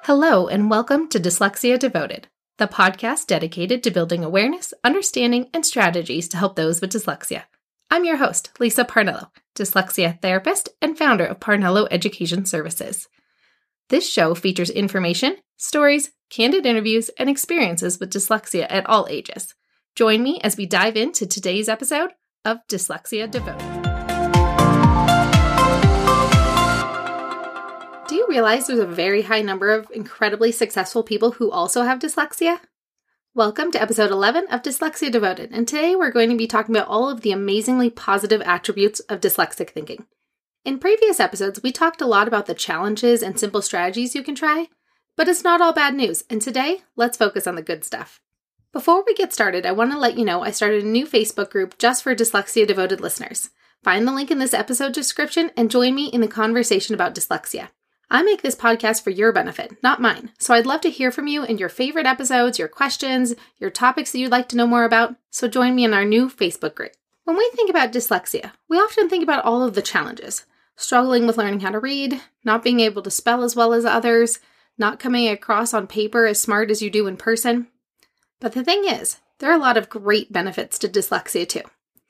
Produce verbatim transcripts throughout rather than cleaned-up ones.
Hello, and welcome to Dyslexia Devoted, the podcast dedicated to building awareness, understanding, and strategies to help those with dyslexia. I'm your host, Lisa Parnello, dyslexia therapist and founder of Parnello Education Services. This show features information, stories, candid interviews, and experiences with dyslexia at all ages. Join me as we dive into today's episode of Dyslexia Devoted. Do you realize there's a very high number of incredibly successful people who also have dyslexia? Welcome to episode eleven of Dyslexia Devoted, and today we're going to be talking about all of the amazingly positive attributes of dyslexic thinking. In previous episodes, we talked a lot about the challenges and simple strategies you can try, but it's not all bad news, and today, let's focus on the good stuff. Before we get started, I want to let you know I started a new Facebook group just for Dyslexia Devoted listeners. Find the link in this episode description and join me in the conversation about dyslexia. I make this podcast for your benefit, not mine, so I'd love to hear from you and your favorite episodes, your questions, your topics that you'd like to know more about, so join me in our new Facebook group. When we think about dyslexia, we often think about all of the challenges. Struggling with learning how to read, not being able to spell as well as others, not coming across on paper as smart as you do in person. But the thing is, there are a lot of great benefits to dyslexia too.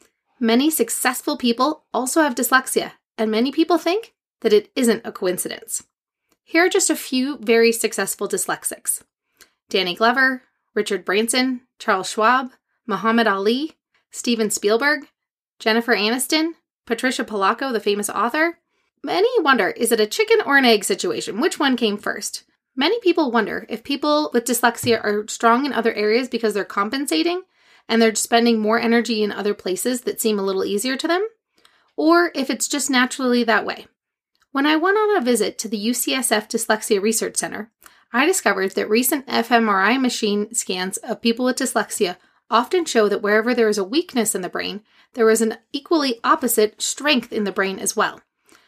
Many successful people also have dyslexia, and many people think that it isn't a coincidence. Here are just a few very successful dyslexics: Danny Glover, Richard Branson, Charles Schwab, Muhammad Ali, Steven Spielberg, Jennifer Aniston, Patricia Polacco, the famous author. Many wonder, is it a chicken or an egg situation? Which one came first? Many people wonder if people with dyslexia are strong in other areas because they're compensating and they're spending more energy in other places that seem a little easier to them, or if it's just naturally that way. When I went on a visit to the U C S F Dyslexia Research Center, I discovered that recent f M R I machine scans of people with dyslexia often show that wherever there is a weakness in the brain, there is an equally opposite strength in the brain as well.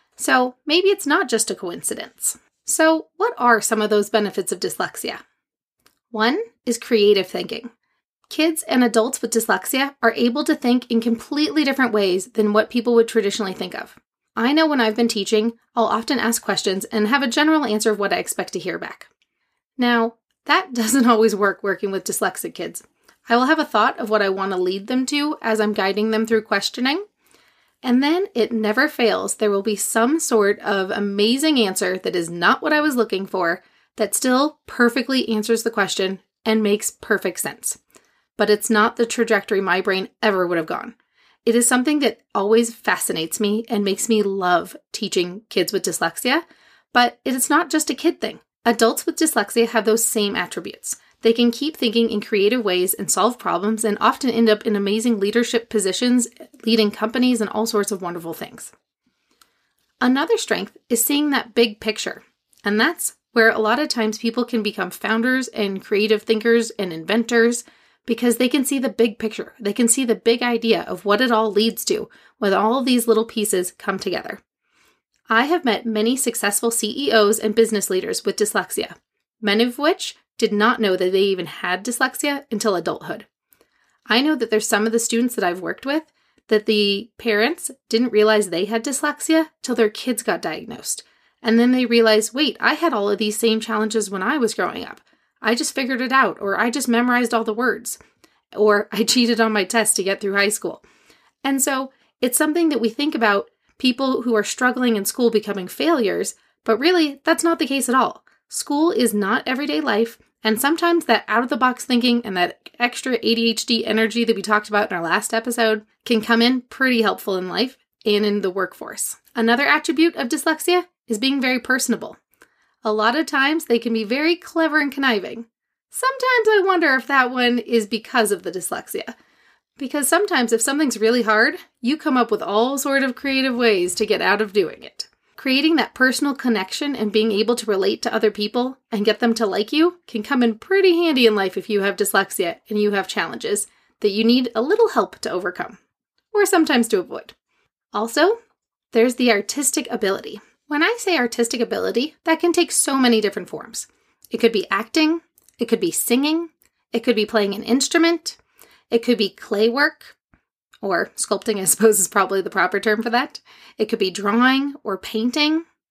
So maybe it's not just a coincidence. So what are some of those benefits of dyslexia? One is creative thinking. Kids and adults with dyslexia are able to think in completely different ways than what people would traditionally think of. I know when I've been teaching, I'll often ask questions and have a general answer of what I expect to hear back. Now, that doesn't always work working with dyslexic kids. I will have a thought of what I want to lead them to as I'm guiding them through questioning, and then it never fails. There will be some sort of amazing answer that is not what I was looking for, that still perfectly answers the question and makes perfect sense. But it's not the trajectory my brain ever would have gone. It is something that always fascinates me and makes me love teaching kids with dyslexia, but it is not just a kid thing. Adults with dyslexia have those same attributes. They can keep thinking in creative ways and solve problems and often end up in amazing leadership positions, leading companies and all sorts of wonderful things. Another strength is seeing that big picture, and that's where a lot of times people can become founders and creative thinkers and inventors, because they can see the big picture. They can see the big idea of what it all leads to when all of these little pieces come together. I have met many successful C E Os and business leaders with dyslexia, many of which did not know that they even had dyslexia until adulthood. I know that there's some of the students that I've worked with that the parents didn't realize they had dyslexia till their kids got diagnosed. And then they realized, wait, I had all of these same challenges when I was growing up. I just figured it out, or I just memorized all the words, or I cheated on my test to get through high school. And so it's something that we think about people who are struggling in school becoming failures, but really that's not the case at all. School is not everyday life, and sometimes that out-of-the-box thinking and that extra A D H D energy that we talked about in our last episode can come in pretty helpful in life and in the workforce. Another attribute of dyslexia is being very personable. A lot of times they can be very clever and conniving. Sometimes I wonder if that one is because of the dyslexia. Because sometimes if something's really hard, you come up with all sort of creative ways to get out of doing it. Creating that personal connection and being able to relate to other people and get them to like you can come in pretty handy in life if you have dyslexia and you have challenges that you need a little help to overcome, or sometimes to avoid. Also, there's the artistic ability. When I say artistic ability, that can take so many different forms. It could be acting, it could be singing, it could be playing an instrument, it could be clay work, or sculpting, I suppose is probably the proper term for that. It could be drawing or painting.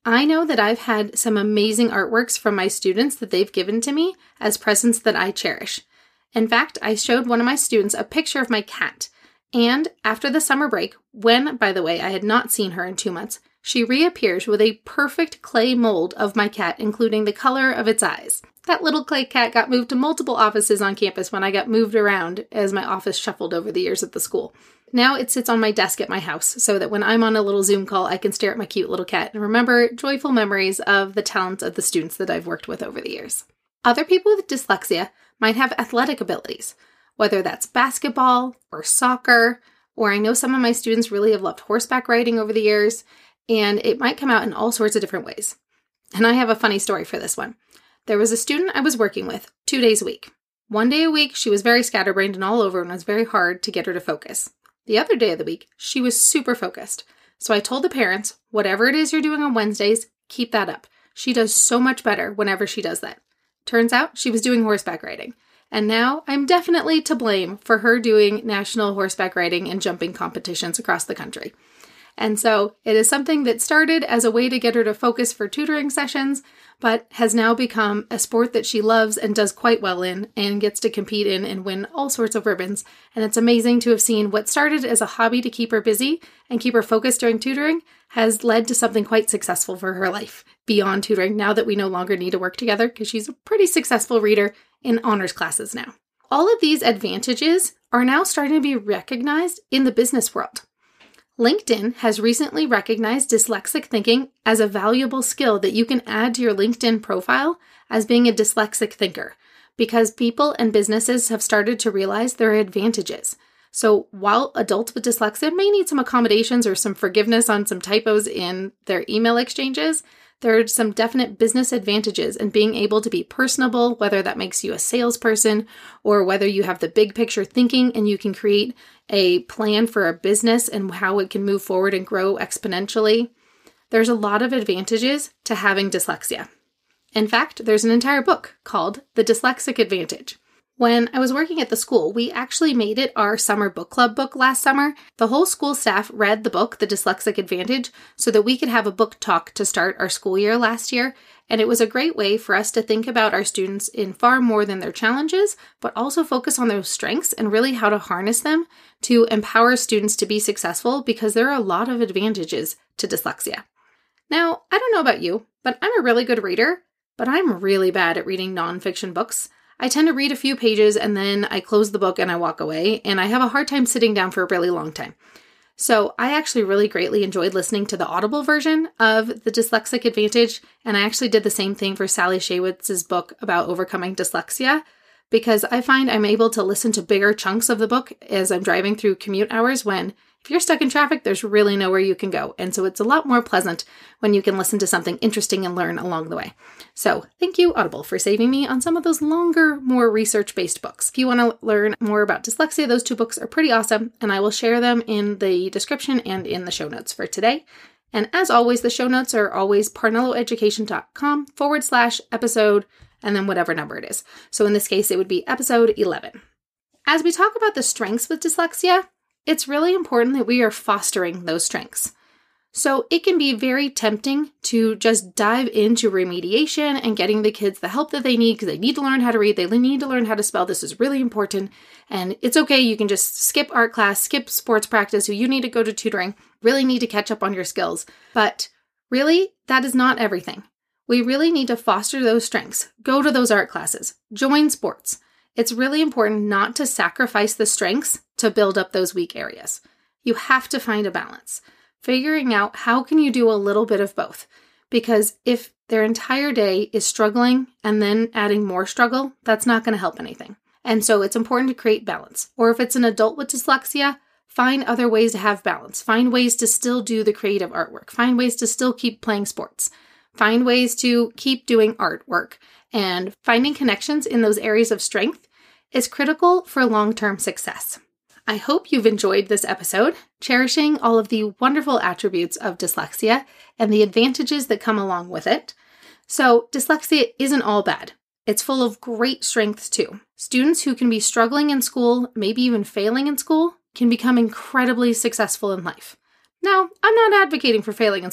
I know that I've had some amazing artworks from my students that they've given to me as presents that I cherish. In fact, I showed one of my students a picture of my cat, and after the summer break, when, by the way, I had not seen her in two months, she reappears with a perfect clay mold of my cat, including the color of its eyes. That little clay cat got moved to multiple offices on campus when I got moved around as my office shuffled over the years at the school. Now it sits on my desk at my house so that when I'm on a little Zoom call, I can stare at my cute little cat and remember joyful memories of the talent of the students that I've worked with over the years. Other people with dyslexia might have athletic abilities, whether that's basketball or soccer, or I know some of my students really have loved horseback riding over the years, and it might come out in all sorts of different ways. And I have a funny story for this one. There was a student I was working with two days a week. One day a week, she was very scatterbrained and all over, and it was very hard to get her to focus. The other day of the week, she was super focused. So I told the parents, whatever it is you're doing on Wednesdays, keep that up. She does so much better whenever she does that. Turns out she was doing horseback riding. And now I'm definitely to blame for her doing national horseback riding and jumping competitions across the country. And so it is something that started as a way to get her to focus for tutoring sessions, but has now become a sport that she loves and does quite well in and gets to compete in and win all sorts of ribbons. And it's amazing to have seen what started as a hobby to keep her busy and keep her focused during tutoring has led to something quite successful for her life beyond tutoring now that we no longer need to work together because she's a pretty successful reader in honors classes now. All of these advantages are now starting to be recognized in the business world. LinkedIn has recently recognized dyslexic thinking as a valuable skill that you can add to your LinkedIn profile as being a dyslexic thinker, because people and businesses have started to realize there are advantages. So while adults with dyslexia may need some accommodations or some forgiveness on some typos in their email exchanges, there are some definite business advantages in being able to be personable, whether that makes you a salesperson or whether you have the big picture thinking and you can create a plan for a business and how it can move forward and grow exponentially. There's a lot of advantages to having dyslexia. In fact, there's an entire book called The Dyslexic Advantage. When I was working at the school, we actually made it our summer book club book last summer. The whole school staff read the book, The Dyslexic Advantage, so that we could have a book talk to start our school year last year. And it was a great way for us to think about our students in far more than their challenges, but also focus on their strengths and really how to harness them to empower students to be successful, because there are a lot of advantages to dyslexia. Now, I don't know about you, but I'm a really good reader, but I'm really bad at reading nonfiction books. I tend to read a few pages and then I close the book and I walk away, and I have a hard time sitting down for a really long time. So I actually really greatly enjoyed listening to the Audible version of The Dyslexic Advantage, and I actually did the same thing for Sally Shaywitz's book about overcoming dyslexia, because I find I'm able to listen to bigger chunks of the book as I'm driving through commute hours when if you're stuck in traffic, there's really nowhere you can go. And so it's a lot more pleasant when you can listen to something interesting and learn along the way. So thank you, Audible, for saving me on some of those longer, more research-based books. If you want to learn more about dyslexia, those two books are pretty awesome, and I will share them in the description and in the show notes for today. And as always, the show notes are always parnelloeducation.com forward slash episode, and then whatever number it is. So in this case, it would be episode eleven. As we talk about the strengths with dyslexia, it's really important that we are fostering those strengths. So it can be very tempting to just dive into remediation and getting the kids the help that they need because they need to learn how to read, they need to learn how to spell. This is really important. And it's okay, you can just skip art class, skip sports practice, or you need to go to tutoring, really need to catch up on your skills. But really, that is not everything. We really need to foster those strengths. Go to those art classes, join sports. It's really important not to sacrifice the strengths to build up those weak areas. You have to find a balance. Figuring out how can you do a little bit of both. Because if their entire day is struggling and then adding more struggle, that's not going to help anything. And so it's important to create balance. Or if it's an adult with dyslexia, find other ways to have balance. Find ways to still do the creative artwork. Find ways to still keep playing sports. Find ways to keep doing artwork. And finding connections in those areas of strength is critical for long-term success. I hope you've enjoyed this episode, cherishing all of the wonderful attributes of dyslexia and the advantages that come along with it. So dyslexia isn't all bad. It's full of great strengths too. Students who can be struggling in school, maybe even failing in school, can become incredibly successful in life. Now, I'm not advocating for failing in school.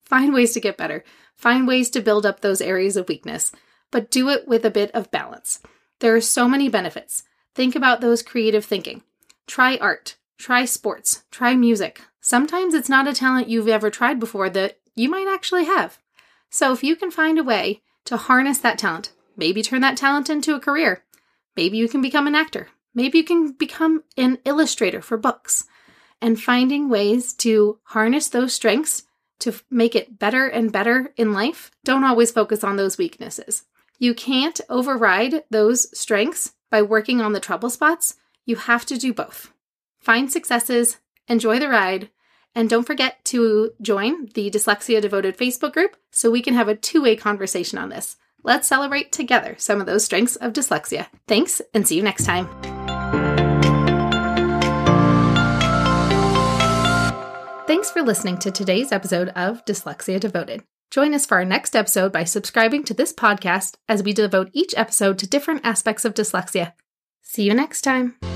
Find ways to get better. Find ways to build up those areas of weakness, but do it with a bit of balance. There are so many benefits. Think about those creative thinking. Try art. Try sports. Try music. Sometimes it's not a talent you've ever tried before that you might actually have. So if you can find a way to harness that talent, maybe turn that talent into a career. Maybe you can become an actor. Maybe you can become an illustrator for books. And finding ways to harness those strengths to make it better and better in life, don't always focus on those weaknesses. You can't override those strengths by working on the trouble spots. You have to do both. Find successes, enjoy the ride, and don't forget to join the Dyslexia Devoted Facebook group so we can have a two-way conversation on this. Let's celebrate together some of those strengths of dyslexia. Thanks, and see you next time. Thanks for listening to today's episode of Dyslexia Devoted. Join us for our next episode by subscribing to this podcast as we devote each episode to different aspects of dyslexia. See you next time.